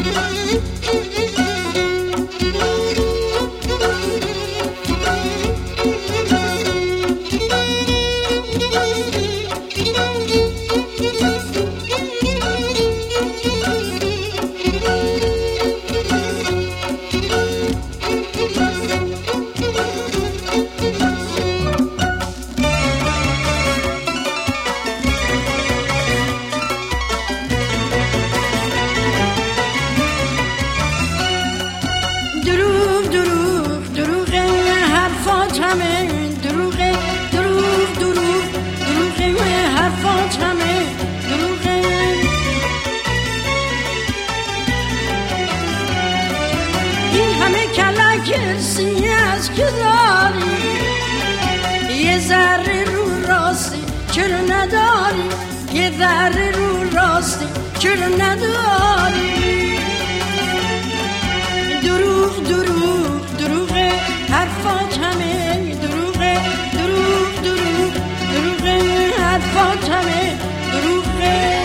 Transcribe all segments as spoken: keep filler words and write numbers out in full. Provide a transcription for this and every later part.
کسی از که داری یه ذره رو راستی چرا نداری یه ذره رو راستی چرا نداری دروغ دروغ دروغه حرفات همه دروغه دروغ دروغ دروغه حرفات همه دروغه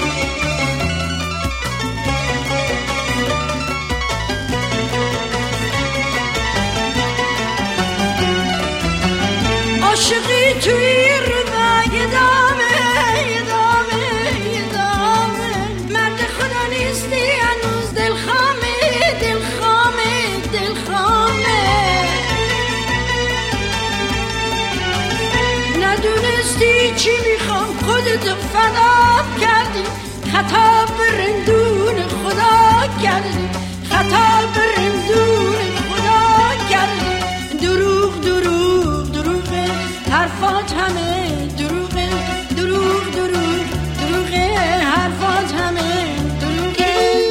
عاشقی توی روی دامه دامه دامه مرد خدا نیستی هنوز دل خامه دل خامه دل خامه ندونستی چی میخوام خودتو فدا کردی خطا برندون خدا کردی خطا برندون خدا کردی دروغ دروغ دروغه حرفات همه دروغه دروغ دروغ دروغه حرفات همه دروغه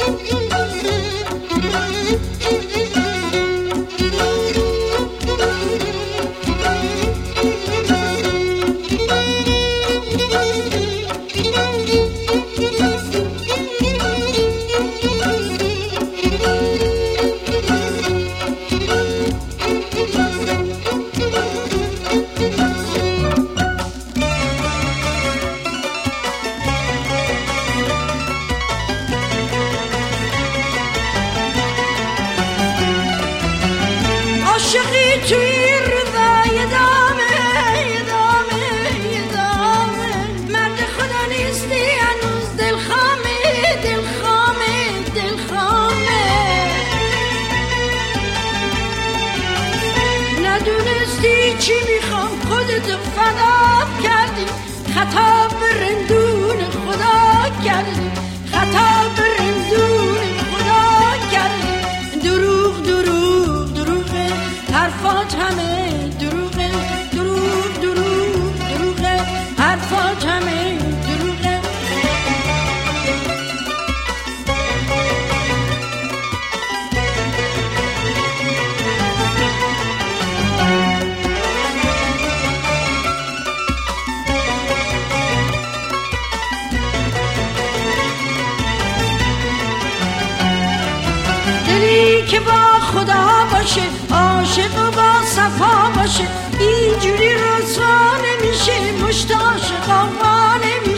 عاشقی توی روی دامه دامه دامه مرد خدا نیستی هنوز دل خامه دل خامه دل خامه ندونستی چی میخوام خودتو فدا کردی خطا برندون خدا کردی خطا برندون خدا کردی دروغ دروغ دروغه حرفات همه دروغه دروغ دروغ دروغه حرفات همه دروغه دلی که با خدا باشه عاشق و با صفا باشه اینجوری رسوا نمیشه مشت عاشق آقا نمیشه